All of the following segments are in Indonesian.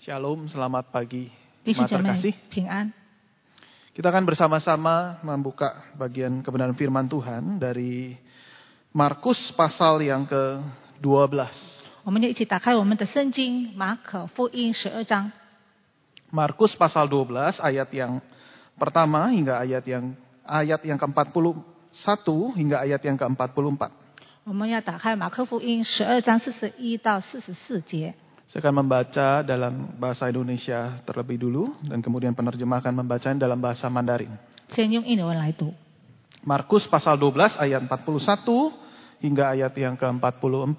Shalom, selamat pagi. 弟兄姐妹 Terima kasih. 平安。 Kita akan bersama-sama membuka bagian kebenaran firman Tuhan dari Markus pasal yang ke-12. 我们就一起打开我们的圣经，马可福音12章。 Markus pasal 12 ayat yang pertama hingga ayat yang ke-41 hingga ayat yang ke-44. 我们要打开马可福音12章41到44节。 Saya akan membaca dalam bahasa Indonesia terlebih dulu dan kemudian penerjemah akan membaca dalam bahasa Mandarin. 先用印尼文来读。 Markus pasal 12 ayat 41 hingga ayat yang ke-44.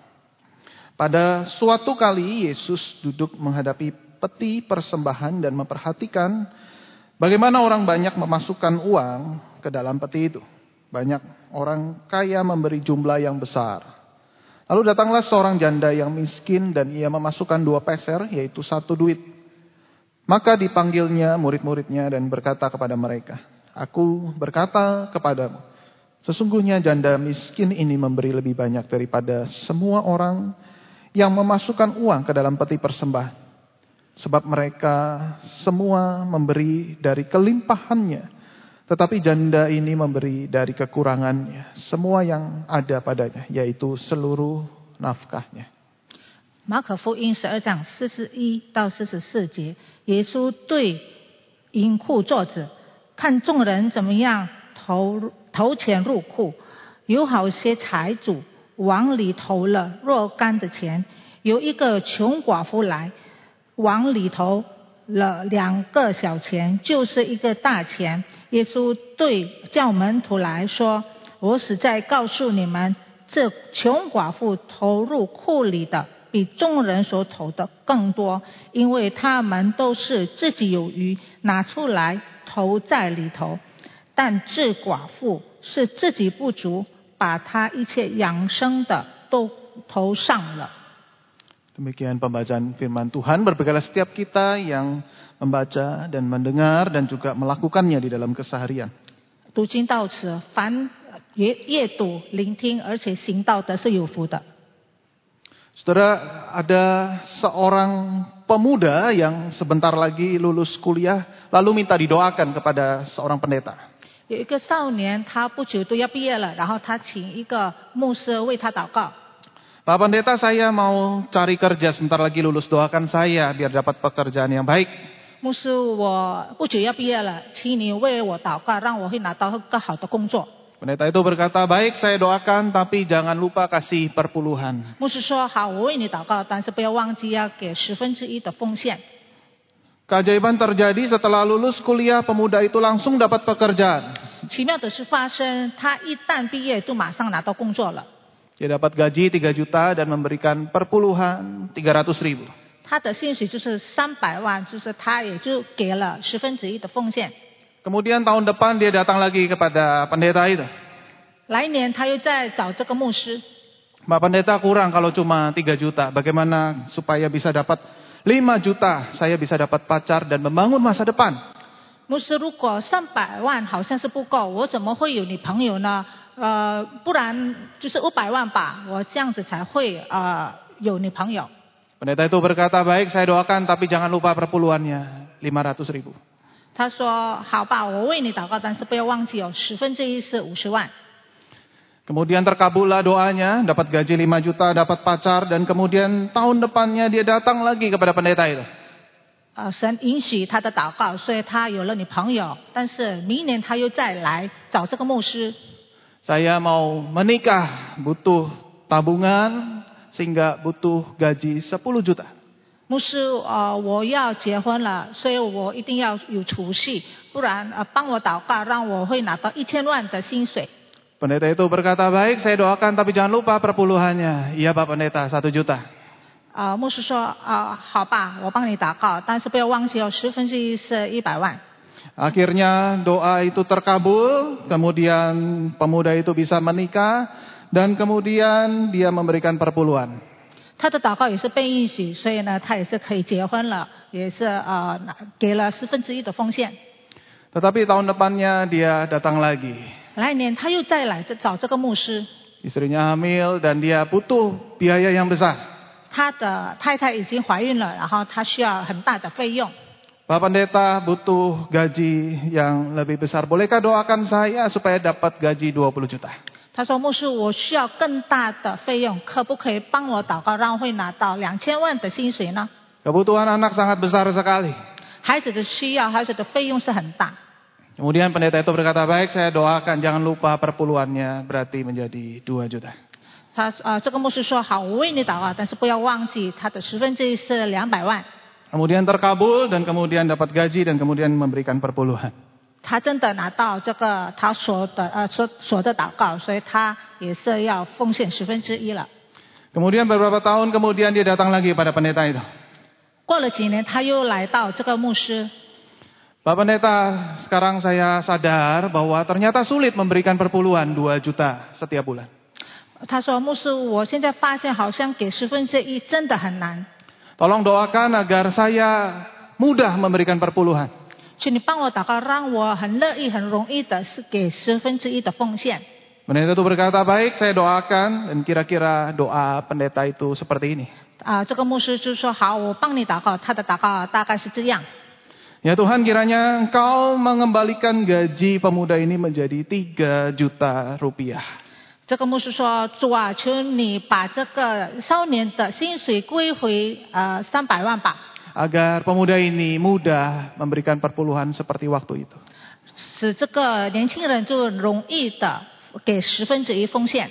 Pada suatu kali Yesus duduk menghadapi peti persembahan dan memperhatikan bagaimana orang banyak memasukkan uang ke dalam peti itu. Banyak orang kaya memberi jumlah yang besar. Lalu datanglah seorang janda yang miskin dan ia memasukkan 2 peser, yaitu 1 duit. Maka dipanggilnya murid-muridnya dan berkata kepada mereka, "Aku berkata kepadamu, sesungguhnya janda miskin ini memberi lebih banyak daripada semua orang yang memasukkan uang ke dalam peti persembahan. Sebab mereka semua memberi dari kelimpahannya, tetapi janda ini memberi dari kekurangannya, semua yang ada padanya, yaitu seluruh nafkahnya." 马可福音12章41到44节，耶稣对银库坐着，看众人怎么样投钱入库，有好些财主往里投了若干的钱，有一个穷寡妇来，往里投了2个小钱，就是一个大钱。耶稣对叫门徒来说，我实在告诉你们，这穷寡妇投入库里的比众人所投的更多，因为他们都是自己有余，拿出来投在里头，但这寡妇是自己不足，把她一切养生的都投上了。 Demikian pembacaan firman Tuhan. Berbahagialah setiap kita yang membaca dan mendengar dan juga melakukannya di dalam keseharian. 读经到此，凡阅读、聆听而且行道的是有福的。 Saudara, ada seorang pemuda yang sebentar lagi lulus kuliah lalu minta didoakan kepada seorang pendeta. 有一个少年，他不久都要毕业了，然后他请一个牧师为他祷告。 Pak Pendeta, saya mau cari kerja, sebentar lagi lulus, doakan saya biar dapat pekerjaan yang baik. 牧师，我不久要毕业了，请你为我祷告，让我会拿到更好的工作。 Pendeta itu berkata, baik saya doakan tapi jangan lupa kasih perpuluhan. 牧师说好，我为你祷告，但是不要忘记要给1/10的奉献。 Keajaiban terjadi setelah lulus kuliah, pemuda itu langsung dapat pekerjaan. 奇妙的事发生，他一旦毕业就马上拿到工作了。 Dia dapat gaji 3 juta dan memberikan perpuluhan 300.000. 他的薪水就是300万，就是他也就给了1/10的奉献。 Kemudian tahun depan dia datang lagi kepada pendeta itu. 来年他又在找这个牧师。 Pak Pendeta, kurang kalau cuma 3 juta. Bagaimana supaya bisa dapat 5 juta? Saya bisa dapat pacar dan membangun masa depan. 牧师，如果300万好像是不够，我怎么会有女朋友呢？不然就是500万吧，我这样子才会有女朋友。 Pendeta itu berkata, baik saya doakan tapi jangan lupa perpuluhannya 500.000. 他说好吧，我为你祷告，但是不要忘记1/10是50万。 Kemudian terkabullah doanya, dapat gaji 5 juta, dapat pacar, dan kemudian tahun depannya dia datang lagi kepada pendeta itu. 神允许他的祷告，所以他有了女朋友，但是明年他又再来找这个牧师。 Saya mau menikah, butuh tabungan sehingga butuh gaji 10 juta. 牧师，我要结婚了，所以我一定要有储蓄，不然帮我祷告，让我会拿到1000万的薪水。 Pendeta itu berkata, baik saya doakan tapi jangan lupa perpuluhannya. Iya Pak Pendeta, 1 juta. 牧师说好吧，我帮你祷告，但是不要忘记1/10是100万。 Akhirnya doa itu terkabul, kemudian pemuda itu bisa menikah, dan kemudian dia memberikan perpuluhan. 他的祷告也是被允许，所以呢，他也是可以结婚了，也是给了1/10的奉献。 Tetapi tahun depannya dia datang lagi. 来年他又再来找这个牧师， Istrinya hamil dan dia butuh biaya yang besar. 他的太太已经怀孕了，然后他需要很大的费用。 Pak Pendeta butuh gaji yang lebih besar. Bolehkah doakan saya supaya dapat gaji 20 juta? 他说牧师，我需要更大的费用，可不可以帮我祷告，让我会拿到2000万的薪水呢？ Kebutuhan anak sangat besar sekali. 孩子的需要，孩子的费用是很大。 Kemudian pendeta itu berkata, baik saya doakan, jangan lupa perpuluhannya berarti menjadi 2 juta. 这个牧师说好，我为你祷告，但是不要忘记他的1/10是200万。 Kemudian terkabul dan kemudian dapat gaji dan kemudian memberikan perpuluhan. 他真的拿到这个他所的祷告，所以他也是要奉献1/10了。 Kemudian beberapa tahun kemudian dia datang lagi pada pendeta itu. 过了几年，他又来到这个牧师。 Pak Pendeta, sekarang saya sadar bahwa ternyata sulit memberikan perpuluhan 2 juta setiap bulan. 他说牧师，我现在发现好像给1/10真的很难。 Tolong doakan agar saya mudah memberikan perpuluhan. 请你帮我祷告，让我很乐意、很容易的是给1/10的奉献。 Pendeta itu berkata, baik saya doakan, dan kira-kira doa pendeta itu seperti ini. 这个牧师就说好，我帮你祷告。他的祷告大概是这样。 Ya Tuhan, kiranya Engkau mengembalikan gaji pemuda ini menjadi 3 juta rupiah. 这个牧师说：“主啊，求你把这个少年的薪水归回300万吧。” Agar pemuda ini mudah memberikan perpuluhan seperti waktu itu. 使这个年轻人就容易的给1/10奉献。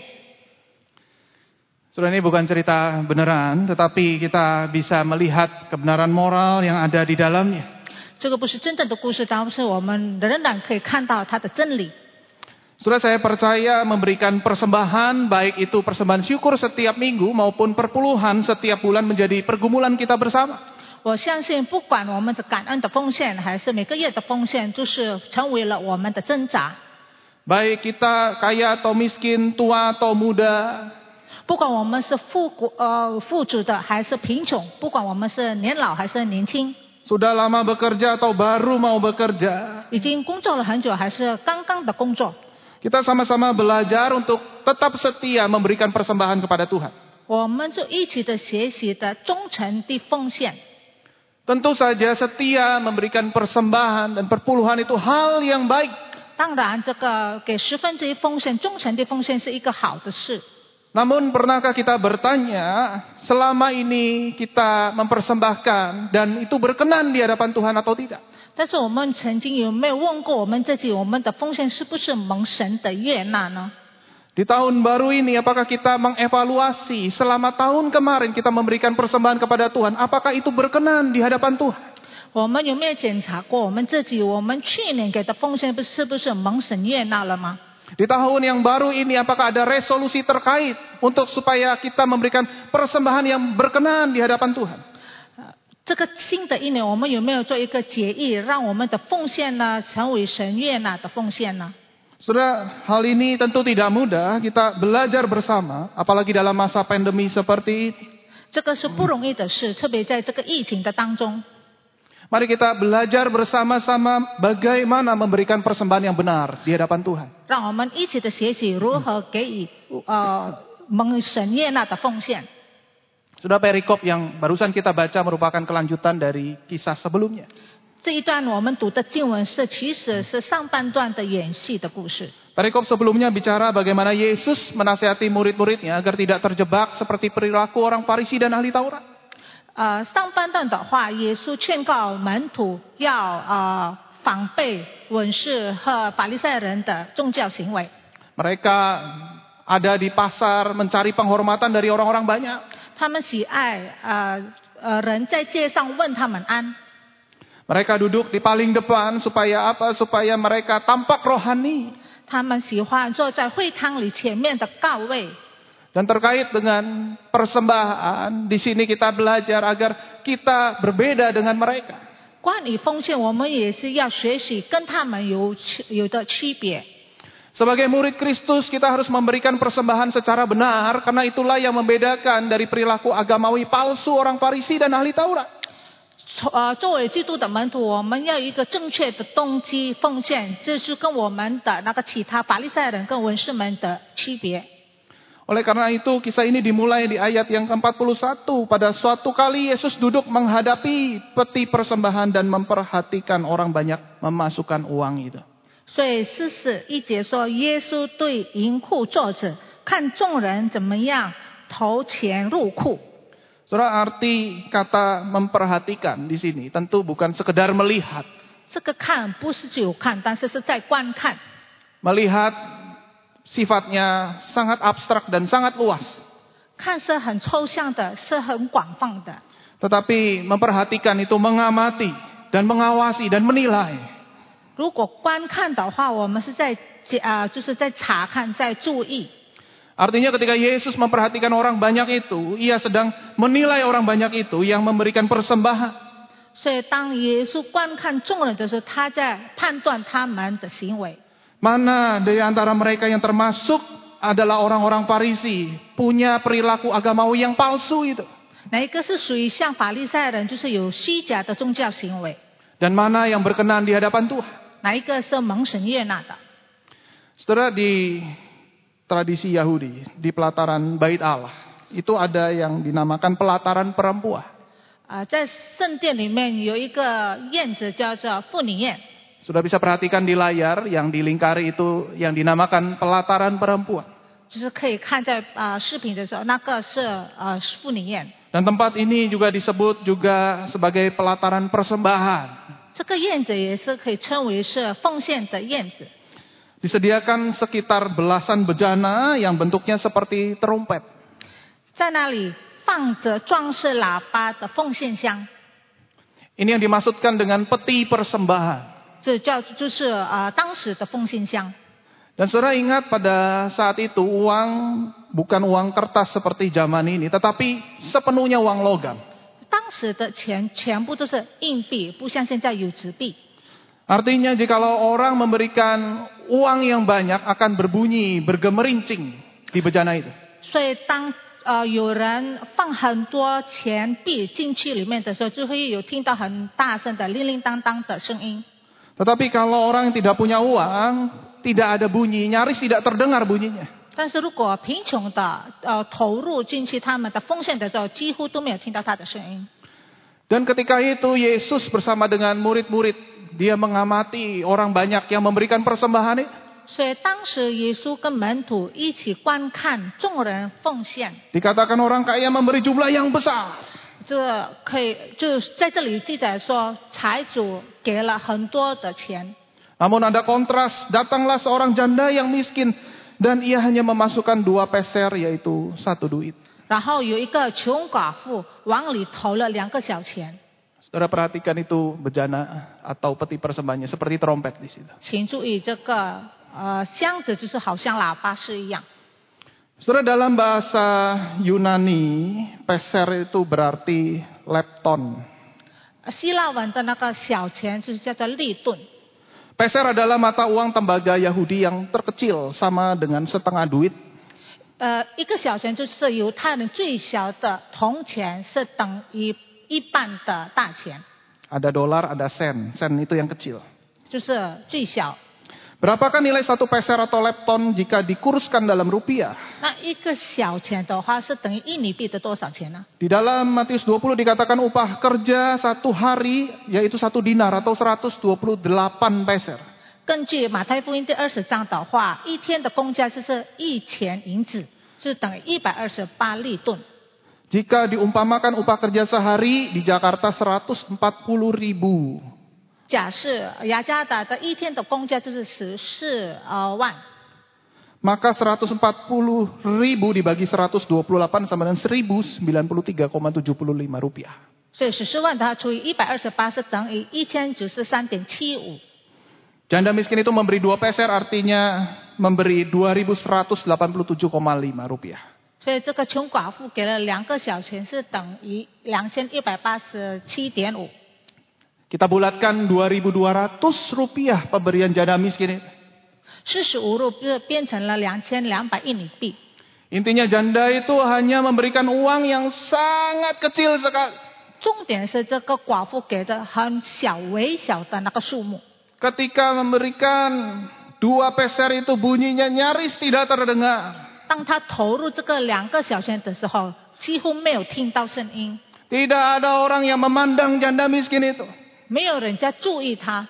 Saudara, ini bukan cerita beneran, tetapi kita bisa melihat kebenaran moral yang ada di dalamnya. 这个不是真正的故事，但是我们仍然可以看到它的真理。 Saudara, saya percaya memberikan persembahan, baik itu persembahan syukur setiap minggu maupun perpuluhan setiap bulan menjadi pergumulan kita bersama. 我相信，不管我们的感恩的奉献，还是每个月的奉献，就是成为了我们的挣扎。 Baik kita kaya atau miskin, tua atau muda. 不管我们是富足的还是贫穷，不管我们是年老还是年轻， Sudah lama bekerja atau baru mau bekerja. 已经工作了很久还是刚刚的工作， Kita sama-sama belajar untuk tetap setia memberikan persembahan kepada Tuhan. 我们就一起的学习的忠诚的奉献。 Tentu saja setia memberikan persembahan dan perpuluhan itu hal yang baik. 当然，这个给1/10奉献、忠诚的奉献是一个好的事。 Namun pernahkah kita bertanya, selama ini kita mempersembahkan dan itu berkenan di hadapan Tuhan atau tidak? 但是我们曾经有没有问过我们自己，我们的奉献是不是蒙神的悦纳呢？ Di tahun baru ini, apakah kita mengevaluasi selama tahun kemarin kita memberikan persembahan kepada Tuhan, apakah itu berkenan di hadapan Tuhan? 我们有没有检查过我们自己，我们去年给的奉献是不是蒙神悦纳了吗？ Di tahun yang baru ini, apakah ada resolusi terkait untuk supaya kita memberikan persembahan yang berkenan di hadapan Tuhan? 这个新的一年，我们有没有做一个决议，让我们的奉献呢成为神悦纳的奉献呢？ Saudara, hal ini tentu tidak mudah, kita belajar bersama, apalagi dalam masa pandemi seperti ini. 这个是不容易的事，特别在这个疫情的当中。 Mari kita belajar bersama-sama bagaimana memberikan persembahan yang benar di hadapan Tuhan. 让我们一起的学习如何给予蒙神悦纳的奉献。 Sudah perikop yang barusan kita baca merupakan kelanjutan dari kisah sebelumnya. 这一段我们读的经文其实是上半段的延续的故事。 Perikop sebelumnya bicara bagaimana Yesus menasihati murid-muridnya agar tidak terjebak seperti perilaku orang Farisi dan ahli Taurat. 上半段的话，耶稣劝告门徒要防备文士和法利赛人的宗教行为。 Mereka ada di pasar mencari penghormatan dari orang-orang banyak. 他们喜爱人在街上问他们安。 Mereka duduk di paling depan supaya apa? Supaya mereka tampak rohani. 他们喜欢坐在会堂里前面的高位。 Dan terkait dengan persembahan, di sini kita belajar agar kita berbeda dengan mereka. 关于奉献，我们也是要学习跟他们有的区别。 Sebagai murid Kristus, kita harus memberikan persembahan secara benar, karena itulah yang membedakan dari perilaku agamawi palsu orang Farisi dan ahli Taurat. 作为基督的门徒，我们要有一个正确的动机奉献，这是跟我们的那个其他法利赛人跟文士们的区别。 Oleh karena itu kisah ini dimulai di ayat yang ke-41. Pada suatu kali Yesus duduk menghadapi peti persembahan dan memperhatikan orang banyak memasukkan uang itu. 所以41节说，耶稣对银库坐着，看众人怎么样投钱入库。 Saudara, arti kata memperhatikan di sini tentu bukan sekedar melihat. 这个看不是只有看，但是是在观看。 Melihat sifatnya sangat abstrak dan sangat luas. 看是很抽象的，是很广泛的。 Tetapi memperhatikan itu mengamati dan mengawasi dan menilai. 如果观看的话，我们是在就是在查看，在注意。 Artinya ketika Yesus memperhatikan orang banyak itu, ia sedang menilai orang banyak itu yang memberikan persembahan. 所以当耶稣观看众人的时候，他在判断他们的行为。 Mana dari antara mereka yang termasuk adalah orang-orang Farisi, punya perilaku agamawi yang palsu itu. 哪一个是属于像法利赛人，就是有虚假的宗教行为？ Dan mana yang berkenan di hadapan Tuhan. 哪一个是蒙神悦纳的？ Saudara, di tradisi Yahudi, di pelataran Bait Allah, itu ada yang dinamakan pelataran perempuan. 在圣殿里面有一个宴子叫做妇女宴。 Sudah bisa perhatikan di layar yang dilingkari itu yang dinamakan pelataran perempuan. 就是可以看在视频的时候，那个是妇女宴。 Dan tempat ini juga disebut juga sebagai pelataran persembahan. 这个宴子也是可以称为是奉献的宴子。 Disediakan sekitar belasan bejana yang bentuknya seperti terompet. 在那里放着装饰喇叭的奉献箱。 Ini yang dimaksudkan dengan peti persembahan. 这就是当时的奉献箱。 Dan saudara ingat pada saat itu uang bukan uang kertas seperti zaman ini, tetapi sepenuhnya uang logam. 当时的钱全部都是硬币，不像现在有纸币。 Artinya jikalau orang memberikan uang yang banyak akan berbunyi, bergemerincing di bejana itu. 所以当有人放很多钱币进去里面的时候，就会有听到很大声的铃铃当当的声音。 Tetapi kalau orang yang tidak punya uang, tidak ada bunyi, nyaris tidak terdengar bunyinya. 但是如果贫穷的投入进去他们的奉献的时候，几乎都没有听到他的声音。 Dan ketika itu Yesus bersama dengan murid-murid, dia mengamati orang banyak yang memberikan persembahan itu. 所以当时耶稣跟门徒一起观看众人奉献。 Dikatakan orang kaya memberi jumlah yang besar. 这可以就在这里记载说，财主给了很多的钱。 Namun ada kontras, datanglah seorang janda yang miskin dan ia hanya memasukkan 2 peser yaitu 1 duit. 然后有一个穷寡妇往里投了2个小钱。 Saudara perhatikan itu bejana atau peti persembahannya seperti trompet di situ. 请注意这个箱子就是好像喇叭是一样。 Saudara, dalam bahasa Yunani, peser itu berarti lepton. 希腊文的那个小钱就是叫做利盾。 Peser adalah mata uang tembaga Yahudi yang terkecil sama dengan setengah duit. 一个小钱就是犹太人最小的铜钱，是等于一半的大钱。 Ada dolar, ada sen. Sen itu yang kecil. 就是最小。 Berapakah nilai 1 peser atau lepton jika dikurskan dalam rupiah? 那一个小钱的话是等于印尼币的多少钱呢？ Di dalam Matius 20 dikatakan upah kerja 1 hari yaitu 1 dinar atau 128 peser. 根据马太福音第20章的话，一天的工价就是1钱银子，是等于128利盾。 Jika diumpamakan upah kerja sehari di Jakarta 140.000. 假设雅加达的一天的工价就是14万， Maka 140.000 dibagi 128 sama dengan 1093,75 rupiah. 所以14万的话除以128是等于1093.75。 Janda miskin itu memberi 2 peser artinya memberi 2.187,5 rupiah. 所以这个穷寡妇给了2个小钱是等于2187.5。 Kita bulatkan 2.200 rupiah pemberian janda miskin itu. 45路变成了2200印尼币。 Intinya janda itu hanya memberikan uang yang sangat kecil sekali. 重点是这个寡妇给的很小微小的那个数目。 Ketika memberikan 2 peser itu bunyinya nyaris tidak terdengar. 当他投入这个2个小钱的时候，几乎没有听到声音， Tidak ada orang yang memandang janda miskin itu. 没有人家注意他。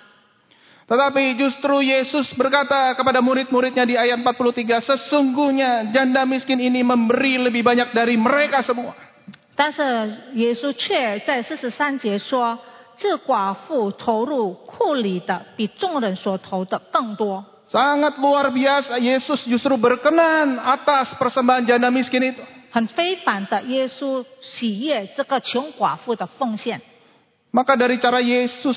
Tetapi justru Yesus berkata kepada murid-muridnya di ayat 43, sesungguhnya janda miskin ini memberi lebih banyak dari mereka semua. 但是耶稣却在43节说，这寡妇投入库里的比众人所投的更多。 Sangat luar biasa, Yesus justru berkenan atas persembahan janda miskin itu. 很非凡的，耶稣喜悦这个穷寡妇的奉献。 Maka dari cara Yesus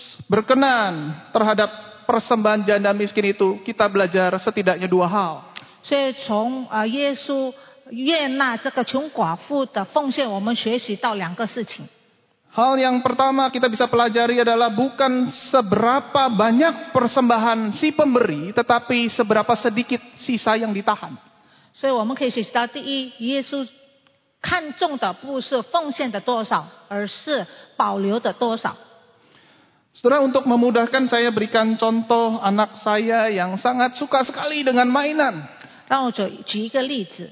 berkenan terhadap persembahan janda miskin itu, kita belajar setidaknya 2 hal. 所以从耶稣悦纳这个穷寡妇的奉献，我们学习到2个事情。 Hal yang pertama kita bisa pelajari adalah bukan seberapa banyak persembahan si pemberi, tetapi seberapa sedikit sisa yang ditahan. 所以我们可以学习到，第一，耶稣看重的不是奉献的多少，而是保留的多少。 Saudara, untuk memudahkan saya berikan contoh anak saya yang sangat suka sekali dengan mainan. 让我举一个例子，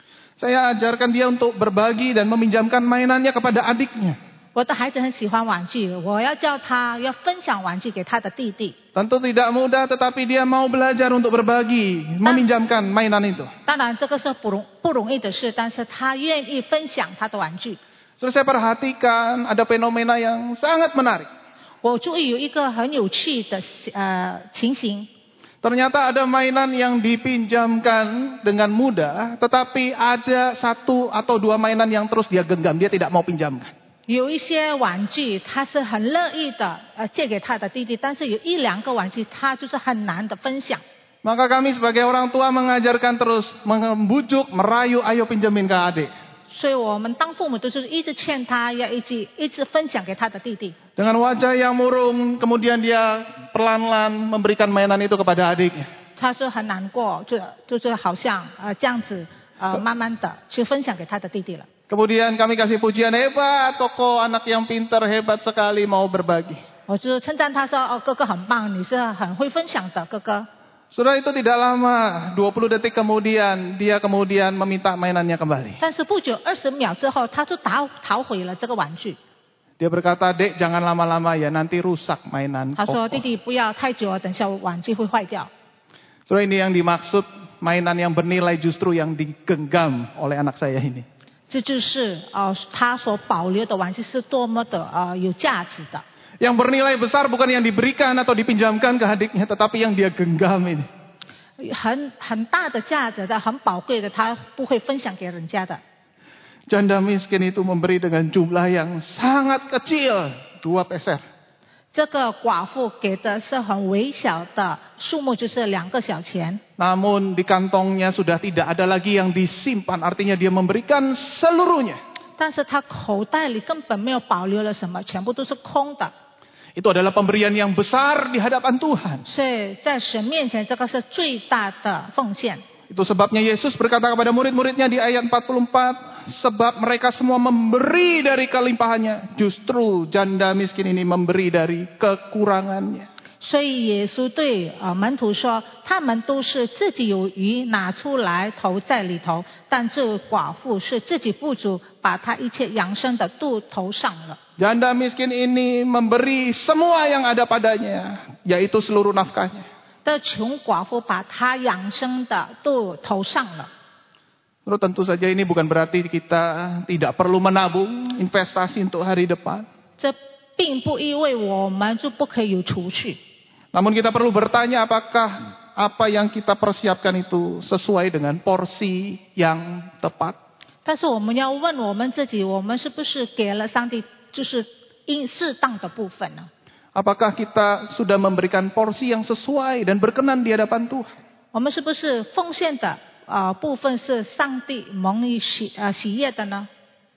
Saya ajarkan dia untuk berbagi dan meminjamkan mainannya kepada adiknya. 我的孩子很喜欢玩具，我要叫他要分享玩具给他的弟弟。 Tentu tidak mudah, tetapi dia mau belajar untuk berbagi, meminjamkan mainan itu. 当然这个是不容易的事，但是他愿意分享他的玩具。 Terus saya perhatikan ada fenomena yang sangat menarik. 我注意有一个很有趣的情形， Ternyata ada mainan yang dipinjamkan dengan mudah, tetapi ada 1 atau 2 mainan yang terus dia genggam, dia tidak mau pinjamkan. 有一些玩具他是很乐意的借给他的弟弟，但是有1-2个玩具他就是很难的分享。 Maka kami sebagai orang tua mengajarkan terus, membujuk, merayu, ayo pinjemin ke adik. 所以我们当父母都是一直劝他要一直分享给他的弟弟。 Dengan wajah yang murung, kemudian dia pelan-pelan memberikan mainan itu kepada adiknya. 他是很难过，就是好像这样子慢慢的去分享给他的弟弟了。 Kemudian kami kasih pujian, hebat Koko, anak yang pintar, hebat sekali mau berbagi. 我就称赞他说：“哦，哥哥很棒，你是很会分享的哥哥。” Sudah itu tidak lama, 20 detik kemudian, dia kemudian meminta mainannya kembali. 但是不久20秒之后，他就逃回了这个玩具。 Dia berkata, Dek jangan lama-lama ya, nanti rusak mainan 他说：“ Koko. 弟弟不要太久，等下玩具会坏掉。” Sudah ini yang dimaksud mainan yang bernilai justru yang digenggam oleh anak saya ini. 这就是他所保留的玩具是多么的有价值的。 Yang bernilai besar bukan yang diberikan atau dipinjamkan ke adiknya, tetapi yang dia genggam ini. 很大的价值的，很宝贵的，他不会分享给人家的。 Janda miskin itu memberi dengan jumlah yang sangat kecil, 2 peser. 这个寡妇给的是很微小的数目，就是2个小钱。 Namun di kantongnya sudah tidak ada lagi yang disimpan, artinya dia memberikan seluruhnya. 但是他口袋里根本没有保留了什么，全部都是空的。 Itu adalah pemberian yang besar di hadapan Tuhan. 所以在神面前，这个是最大的奉献。 Itu sebabnya Yesus berkata kepada murid-muridnya di ayat 44, sebab mereka semua memberi dari kelimpahannya, justru janda miskin ini memberi dari kekurangannya. 所以耶稣对门徒说，他们都是自己有余拿出来投在里头，但这寡妇是自己不足，把她一切养生的都投上了。 Janda miskin ini memberi semua yang ada padanya, yaitu seluruh nafkahnya. 的穷寡妇把她养生的都投上了。 Lalu tentu saja ini bukan berarti kita tidak perlu menabung investasi untuk hari depan. 这并不意味我们就不可以有储蓄。 Namun kita perlu bertanya apakah apa yang kita persiapkan itu sesuai dengan porsi yang tepat. 但是我们要问我们自己，我们是不是给了上帝就是适当的部分呢？ Apakah kita sudah memberikan porsi yang sesuai dan berkenan di hadapan Tuhan? 我们是不是奉献的部分是上帝蒙于喜悦的呢？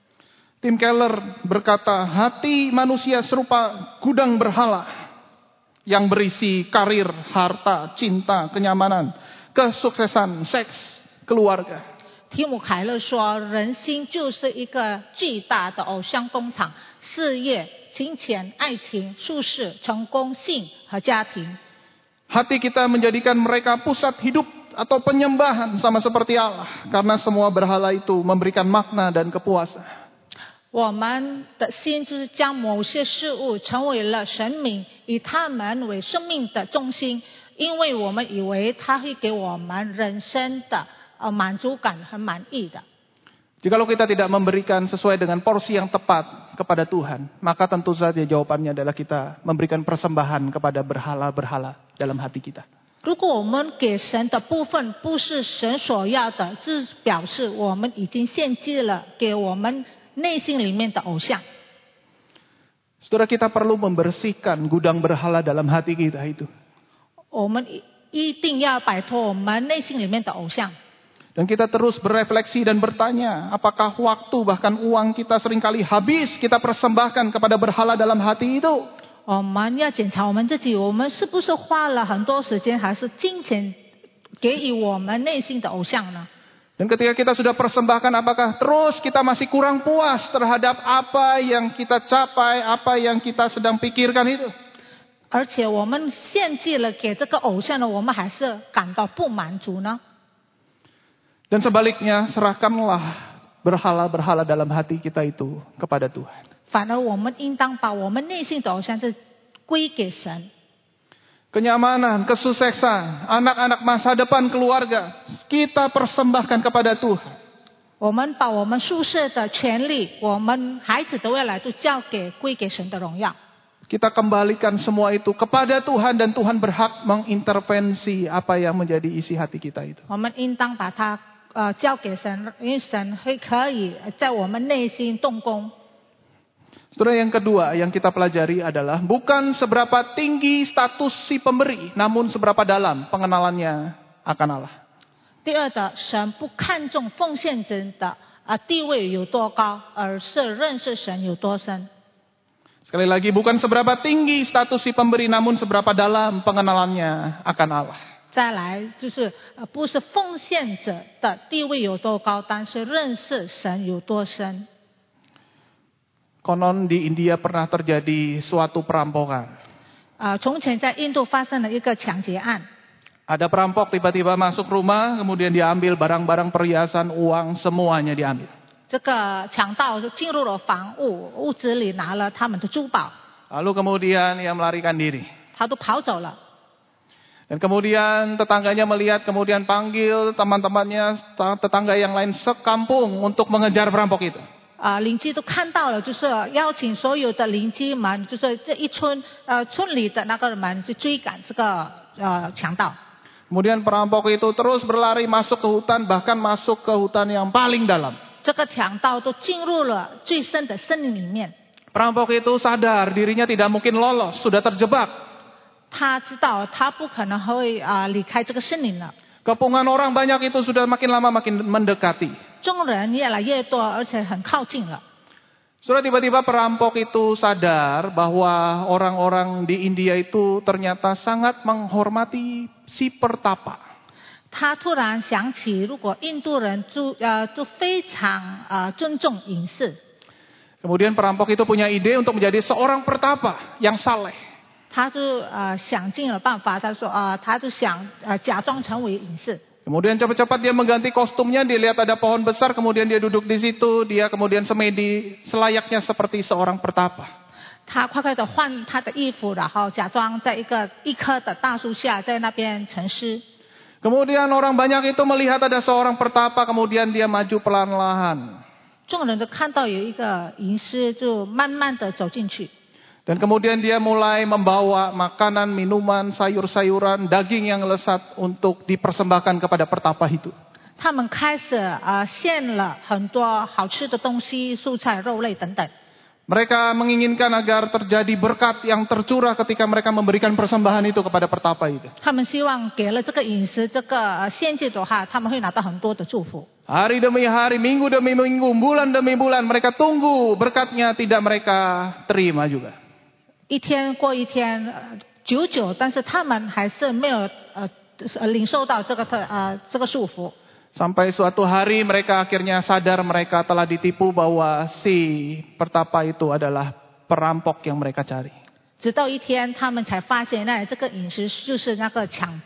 Tim Keller berkata, hati manusia serupa gudang berhala yang berisi karir, harta, cinta, kenyamanan, kesuksesan, seks, keluarga. 提姆凯勒说，人心就是一个巨大的偶像工厂，事业、金钱、爱情、舒适、成功、性和家庭。 Hati kita menjadikan mereka pusat hidup atau penyembahan sama seperti Allah. Karena semua berhala itu memberikan makna dan kepuasan. 我们的心就是将某些事物成为了神明，以他们为生命的中心，因为我们以为他会给我们人生的满足感和满意的。 Jikalau kita tidak memberikan sesuai dengan porsi yang tepat kepada Tuhan, maka tentu saja jawabannya adalah kita memberikan persembahan kepada berhala-berhala dalam hati kita. 如果我们给神的部分不是神所要的，这表示我们已经献祭了给我们内心里面的偶像。 Saudara, kita perlu membersihkan gudang berhala dalam hati kita itu. 我们一定要摆脱我们内心里面的偶像。 Dan kita terus berefleksi dan bertanya, apakah waktu bahkan uang kita seringkali habis kita persembahkan kepada berhala dalam hati itu? 我们要检查我们自己，我们是不是花了很多时间还是金钱给予我们内心的偶像呢？ Dan ketika kita sudah persembahkan, apakah terus kita masih kurang puas terhadap apa yang kita capai, apa yang kita sedang pikirkan itu? 而且我们献祭了给这个偶像呢，我们还是感到不满足呢？ Dan sebaliknya, serahkanlah berhala-berhala dalam hati kita itu kepada Tuhan. 反而我们应当把我们内心的偶像是归给神。 Kenyamanan, kesuksesan, anak-anak masa depan keluarga, kita persembahkan kepada Tuhan. 我们把我们宿舍的权利，我们孩子的未来都归给神的荣耀。 Kita kembalikan semua itu kepada Tuhan dan Tuhan berhak mengintervensi apa yang menjadi isi hati kita itu. 我们应当把它交给神，因为神会可以在我们内心动工。 Saudara, yang kedua yang kita pelajari adalah bukan seberapa tinggi status si pemberi, namun seberapa dalam pengenalannya akan Allah. 第二的，神不看重奉献者的地位有多高，而是认识神有多深。 Sekali lagi, bukan seberapa tinggi status si pemberi, namun seberapa dalam pengenalannya akan Allah. 再来就是不是奉献者的地位有多高，但是认识神有多深。 Konon di India pernah terjadi suatu perampokan. 从前在印度发生了一个抢劫案。 Ada perampok tiba-tiba masuk rumah, kemudian diambil barang-barang perhiasan, uang, semuanya diambil. 这个强盗就进入了房屋，屋子里拿了他们的珠宝， Lalu kemudian ia melarikan diri. 他都跑走了。 Dan kemudian tetangganya melihat, kemudian panggil teman-temannya, tetangga yang lain sekampung untuk mengejar perampok itu. 邻居都看到了，就是邀请所有的邻居们，就是这一村里的那个人去追赶这个强盗。 Kemudian perampok itu terus berlari masuk ke hutan, bahkan masuk ke hutan yang paling dalam. 这个强盗都进入了最深的森林里面。 Perampok itu sadar dirinya tidak mungkin lolos, sudah terjebak. 他知道他不可能会离开这个森林了。 Kepungan orang banyak itu sudah makin lama makin mendekati. 众人越来越多，而且很靠近了。 Sudah tiba-tiba perampok itu sadar bahwa orang-orang di India itu ternyata sangat menghormati si pertapa. 他突然想起，如果印度人就非常尊重隐士。 Kemudian perampok itu punya ide untuk menjadi seorang pertapa yang saleh. 他就想尽了办法，他说他就想假装成为隐士。 Kemudian cepat-cepat dia mengganti kostumnya, dia lihat ada pohon besar, kemudian dia duduk di situ, dia kemudian semedi selayaknya seperti seorang pertapa. 他快快的换他的衣服，然后假装在一棵的大树下，在那边沉思。 Kemudian orang banyak itu melihat ada seorang pertapa, kemudian dia maju pelan-lahan. 众人都看到有一个隐士，就慢慢的走进去。 Dan kemudian dia mulai membawa makanan, minuman, sayur-sayuran, daging yang lezat untuk dipersembahkan kepada pertapa itu. 他们开始献了很多好吃的东西，蔬菜、肉类等等。 Mereka menginginkan agar terjadi berkat yang tercurah ketika mereka memberikan persembahan itu kepada pertapa itu. 他们希望给了这个饮食、这个献祭的话，他们会拿到很多的祝福。 Hari demi hari, minggu demi minggu, bulan demi bulan, mereka tunggu berkatnya, tidak mereka terima juga. 一天过一天，久久，但是他们还是没有领受到这个祝福。 Sampai suatu hari mereka akhirnya sadar mereka telah ditipu bahwa si pertapa itu adalah perampok yang mereka cari. 直到一天，他们才发现，这个饮食就是那个强盗。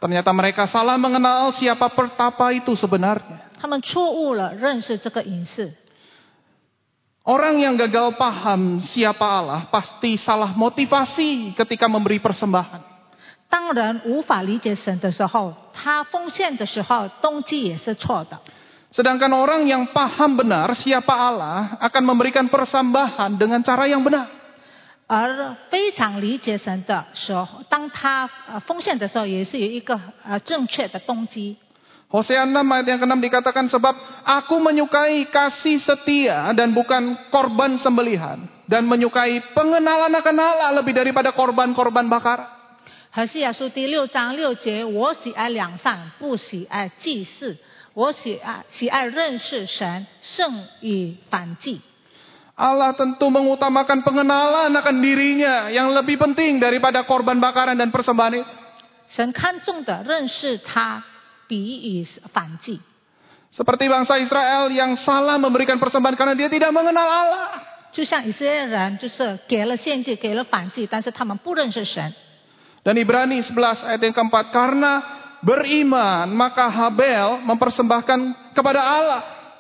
Ternyata mereka salah mengenal siapa pertapa itu sebenarnya. 他们错误了认识这个隐士。 Orang yang gagal paham siapa Allah pasti salah motivasi ketika memberi persembahan. 当人无法理解神的时候，他奉献的时候动机也是错的。 Sedangkan orang yang paham benar siapa Allah akan memberikan persembahan dengan cara yang benar. 而非常理解神的时候，当他奉献的时候，也是有一个正确的动机。 Hosea 6 ayat yang ke-6 dikatakan, sebab aku menyukai kasih setia dan bukan korban sembelihan, dan menyukai pengenalan akan Allah lebih daripada korban-korban bakar. 何西阿书第6章6节，我喜爱良善，不喜爱祭祀，我喜爱认识神，胜于燔祭。 Allah tentu mengutamakan pengenalan akan dirinya yang lebih penting daripada korban bakaran dan persembahan itu. 神看重的认识他，比于燔祭。 Seperti bangsa Israel yang salah memberikan persembahan karena dia tidak mengenal Allah. 就像以色列人，就是给了献祭，给了燔祭，但是他们不认识神。 Dan Ibrani 11 ayat yang ke-4, karena beriman maka Habel mempersembahkan kepada Allah.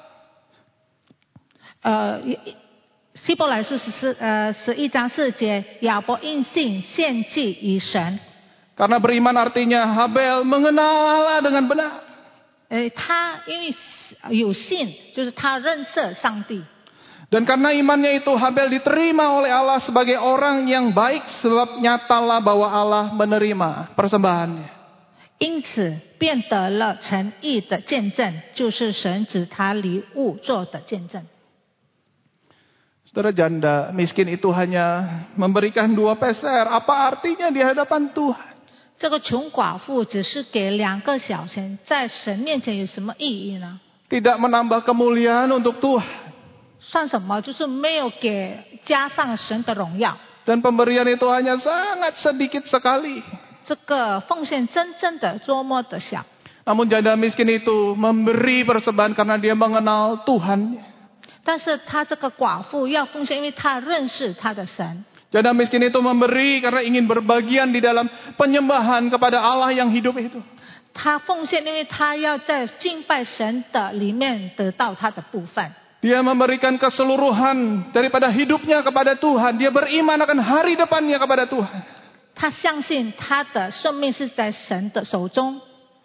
希伯来书11章4节，亚伯因信献祭于神。 Karena beriman artinya Habel mengenal Allah dengan benar. 他因为有信，就是他认识上帝。 Dan karena imannya itu Habel diterima oleh Allah sebagai orang yang baik, sebab nyatalah bahwa Allah menerima persembahannya. 因此便得了诚意的见证，就是神指他礼物做的见证。 Saudara, janda miskin itu hanya memberikan 2 peser. Apa artinya di hadapan Tuhan? 这个穷寡妇只是给2个小钱，在神面前有什么意义呢？ Tidak menambah kemuliaan untuk Tuhan. 算什么？就是没有给加上神的荣耀。 Dan pemberian itu hanya sangat sedikit sekali. 这个奉献真正的多么的小。 Namun janda miskin itu memberi persembahan karena dia mengenal Tuhan. 但是他这个寡妇要奉献，因为他认识他的神。 Janda miskin itu memberi karena ingin berbagian di dalam penyembahan kepada Allah yang hidup itu. 他奉献，因为他要在敬拜神的里面得到他的部分。 Dia memberikan keseluruhan daripada hidupnya kepada Tuhan. Dia beriman akan hari depannya kepada Tuhan. 他相信他的生命是在神的手中。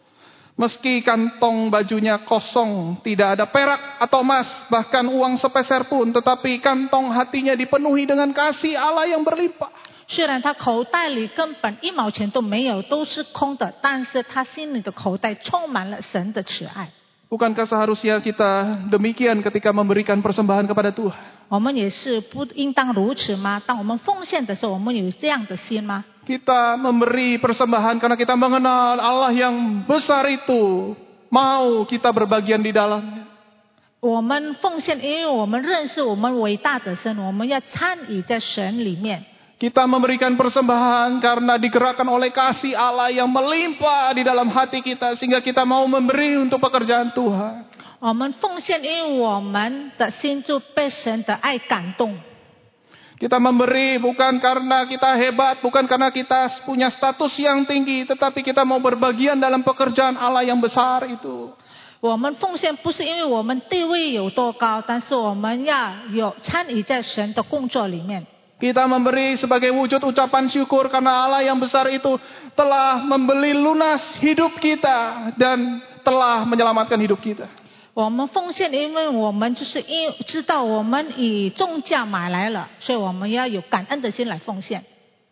Meski kantong bajunya kosong, tidak ada perak atau emas, bahkan uang sepeser pun, tetapi kantong hatinya dipenuhi dengan kasih Allah yang berlimpah. 虽然他口袋里根本1毛钱都没有，都是空的，但是他心里的口袋充满了神的慈爱。 Bukankah seharusnya kita demikian ketika memberikan persembahan kepada Tuhan? 我们也是不应当如此吗？当我们奉献的时候，我们有这样的心吗？ Kita memberi persembahan karena kita mengenal Allah yang besar itu. Mau kita berbagian di dalamnya. 我们奉献，因为我们认识我们伟大的神，我们要参与在神里面。 Kita memberikan persembahan karena digerakkan oleh kasih Allah yang melimpah di dalam hati kita. Sehingga kita mau memberi untuk pekerjaan Tuhan. 我们奉献，因为我们的心就被神的爱感动。 Kita memberi bukan karena kita hebat, bukan karena kita punya status yang tinggi, tetapi kita mau berbagian dalam pekerjaan Allah yang besar itu. 我们奉献不是因为我们地位有多高，但是我们要有参与在神的工作里面。 Kita memberi sebagai wujud ucapan syukur karena Allah yang besar itu telah membeli lunas hidup kita dan telah menyelamatkan hidup kita. 我们奉献，因为我们就是知道我们以重价买来了，所以我们要有感恩的心来奉献。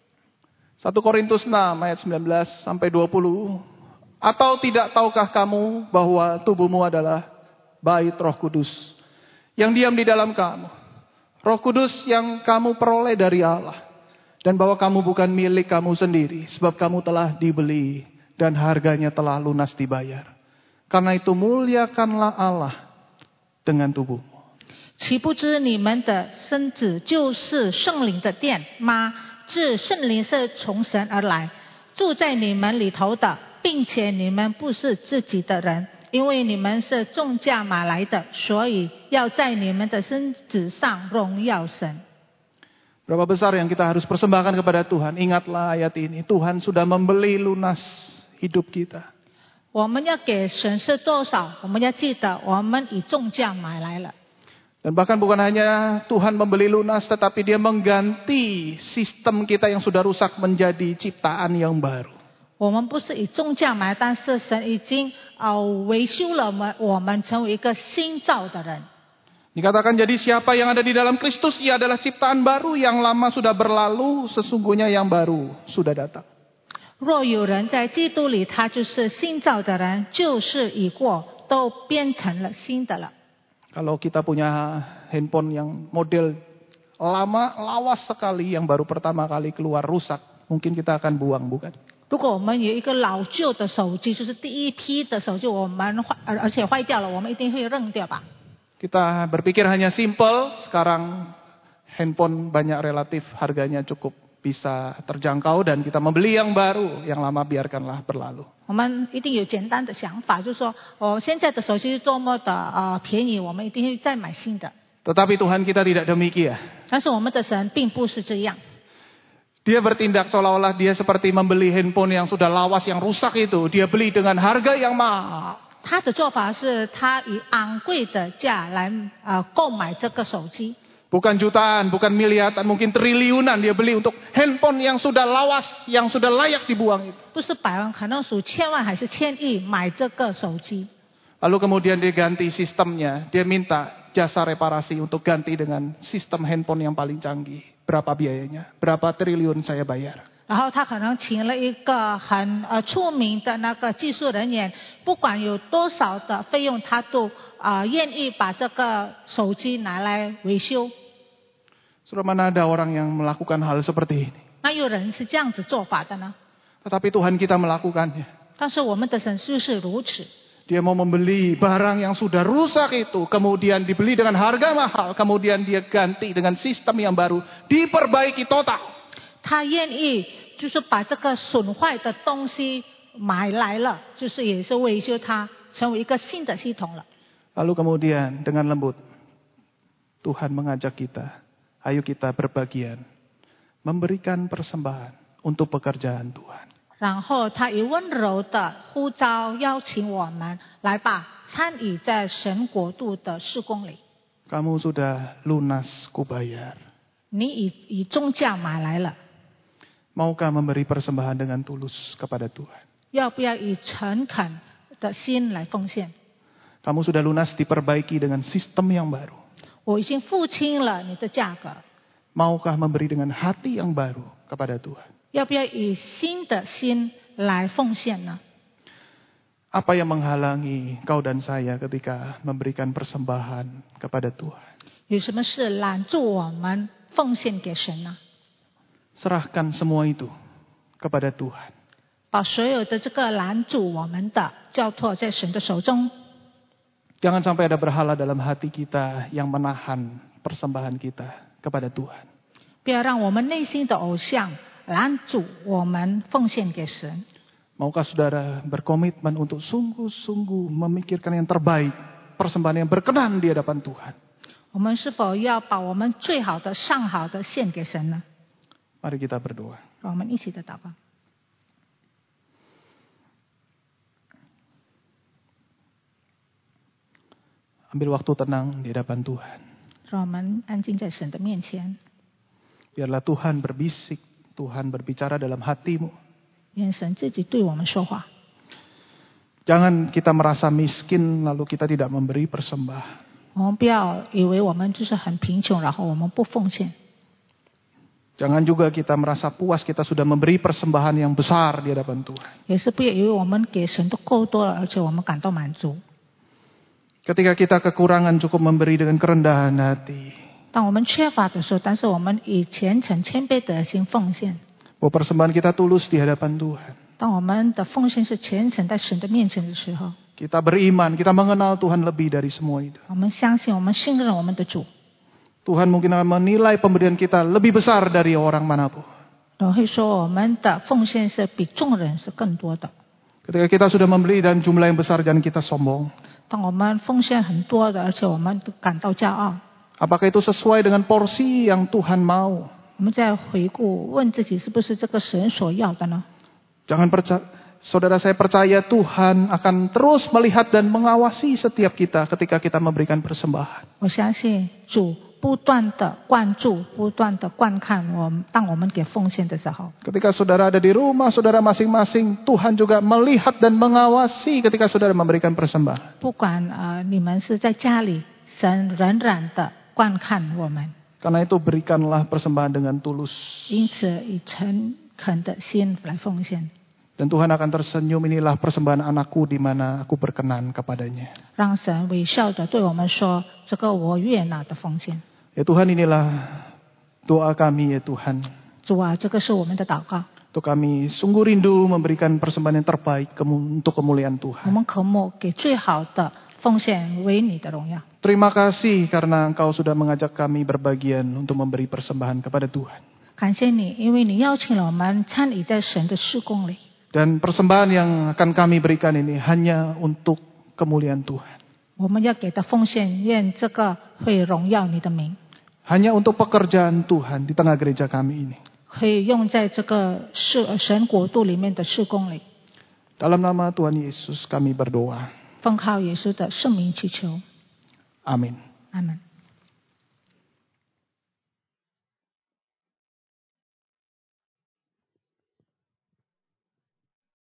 1 Korintus 6 ayat 19 sampai 20. Atau tidak tahukah kamu bahwa tubuhmu adalah bait Roh Kudus yang diam di dalam kamu? Roh Kudus yang kamu peroleh dari Allah. Dan bahwa kamu bukan milik kamu sendiri, sebab kamu telah dibeli dan harganya telah lunas dibayar. Karena itu muliakanlah Allah dengan tubuhmu. 岂不知你们的身子就是圣灵的殿吗？这圣灵是从神而来，住在你们里头的，并且你们不是自己的人，因为你们是重价买来的，所以要在你们的身子上荣耀神。 Berapa besar yang kita harus persembahkan kepada Tuhan. Ingatlah ayat ini. Tuhan sudah membeli lunas hidup kita. 我们要给神是多少，我们要记得我们以重价买来了。 Dan bahkan bukan hanya Tuhan membeli lunas, tetapi dia mengganti sistem kita yang sudah rusak menjadi ciptaan yang baru. 我们不是以重价买，但是神已经维修了我们成为一个新造的人。 Dikatakan jadi siapa yang ada di dalam Kristus, ia adalah ciptaan baru, yang lama sudah berlalu, sesungguhnya yang baru sudah datang. 若有人在基督里，他就是新造的人，旧事已过，都变成了新的了。 Kalau kita punya handphone yang model lama, lawas sekali, yang baru pertama kali keluar rusak, mungkin kita akan buang, bukan? 如果我们有一个老旧的手机，就是第一批的手机，而且坏掉了，我们一定会扔掉吧？ Kita berpikir hanya simple, sekarang handphone banyak relatif harganya cukup bisa terjangkau dan kita membeli yang baru, yang lama biarkanlah berlalu. 我们一定有简单的想法，就是说，现在的手机多么的便宜，我们一定会再买新的。 Tetapi Tuhan kita tidak demikian. 但是我们的神并不是这样， Dia bertindak seolah-olah dia seperti membeli handphone yang sudah lawas, yang rusak itu. Dia beli dengan harga yang mahal. 他的做法是他以昂贵的价来购买这个手机。 Bukan jutaan, bukan miliaran, mungkin triliunan dia beli untuk handphone yang sudah lawas, yang sudah layak dibuang itu. 不是百万，可能数千万还是千亿买这个手机。 Lalu kemudian dia ganti sistemnya, dia minta jasa reparasi untuk ganti dengan sistem handphone yang paling canggih. Berapa biayanya? Berapa triliun saya bayar? 然后他可能请了一个很出名的那个技术人员，不管有多少的费用，他都愿意把这个手机拿来维修。 Sudah mana ada orang yang melakukan hal seperti ini? 那有人是这样子做法的呢？ Tetapi Tuhan kita melakukannya. 但是我们的神就是如此， Dia mau membeli barang yang sudah rusak itu, kemudian dibeli dengan harga mahal, kemudian dia ganti dengan sistem yang baru, diperbaiki total. 他愿意就是把这个损坏的东西买来了，就是也是维修它，成为一个新的系统了。 Lalu kemudian dengan lembut, Tuhan mengajak kita, ayo kita berbagian, memberikan persembahan untuk pekerjaan Tuhan. 然后他以温柔的呼召邀请我们来吧，参与在神国度的事工里。 Kamu sudah lunas kubayar. 你以重价买来了， Maukah memberi persembahan dengan tulus kepada Tuhan? 要不要以诚恳的心来奉献？ Kamu sudah lunas diperbaiki dengan sistem yang baru. 我已经付清了你的价格， Maukah memberi dengan hati yang baru kepada Tuhan? 要不要以新的心来奉献呢？ Apa yang menghalangi kau dan saya ketika memberikan persembahan kepada Tuhan? 有什么事拦住我们奉献给神呢？ Serahkan semua itu kepada Tuhan. 把所有的这个拦阻我们的交托在神的手中。 Jangan sampai ada berhala dalam hati kita yang menahan persembahan kita kepada Tuhan. 不要让我们内心的偶像拦阻我们奉献给神。 Maukah saudara berkomitmen untuk sungguh-sungguh memikirkan yang terbaik, persembahan yang berkenan di hadapan Tuhan? 我们是否要把我们最好的、上好的献给神呢？ Mari kita berdoa. 让我们一起的祷告。 Ambil waktu tenang di hadapan Tuhan. 让我们安静在神的面前， Biarlah Tuhan berbisik, Tuhan berbicara dalam hatimu. 愿神自己对我们说话。 Jangan kita merasa miskin lalu kita tidak memberi persembahan. 我们不要以为我们就是很贫穷，然后我们不奉献。 Jangan juga kita merasa puas kita sudah memberi persembahan yang besar di hadapan Tuhan. 也是不要以为我们给神的够多了，而且我们感到满足。 Ketika kita kekurangan cukup memberi dengan kerendahan hati. 当我们缺乏的时候，但是我们以虔诚谦卑的心奉献。 Bahwa persembahan kita tulus di hadapan Tuhan. 当我们的奉献是虔诚在神的面前的时候， Kita beriman, kita mengenal Tuhan lebih dari semua itu. 我们相信，我们信任我们的主。 Tuhan mungkin akan menilai pemberian kita lebih besar dari orang manapun. 我会说，我们的奉献是比众人是更多的。 Ketika kita sudah membeli dan jumlah yang besar, jangan kita sombong. 当我们奉献很多的，而且我们都感到骄傲， Apakah itu sesuai dengan porsi yang Tuhan mau? 我们再回顾问自己，是不是这个神所要的呢？ saudara saya percaya Tuhan akan terus melihat dan mengawasi setiap kita ketika kita memberikan persembahan. 我相信主不断的关注，不断的观看我们，当我们给奉献的时候。 Ketika saudara ada di rumah saudara masing-masing, Tuhan juga melihat dan mengawasi ketika saudara memberikan persembahan. 不管你们是在家里，神仍然的观看我们。 Karena itu berikanlah persembahan dengan tulus. 因此以诚恳的心来奉献。 Dan Tuhan akan tersenyum, inilah persembahan anakku di mana aku berkenan kepadanya. 让神微笑的对我们说：“这个我悦纳的奉献。” Ya Tuhan, inilah doa kami ya Tuhan. 主啊，这个是我们的祷告。 Untuk kami sungguh rindu memberikan persembahan yang terbaik untuk kemuliaan 我 Tuhan. 们渴慕给最好的奉献为你的荣耀。 Terima kasih karena Engkau sudah mengajak kami berbagian untuk memberi persembahan kepada Tuhan. 感谢你，因为你邀请了我们参与在神的事工里。 Dan persembahan yang akan kami berikan ini hanya untuk kemuliaan Tuhan. 我们要给的奉献，愿这个会荣耀你的名， Hanya untuk pekerjaan Tuhan di tengah gereja kami ini. 可以用在这个神国度里面的事工里。 Dalam nama Tuhan Yesus kami berdoa. 奉靠耶稣的圣名祈求， Amin. 阿门。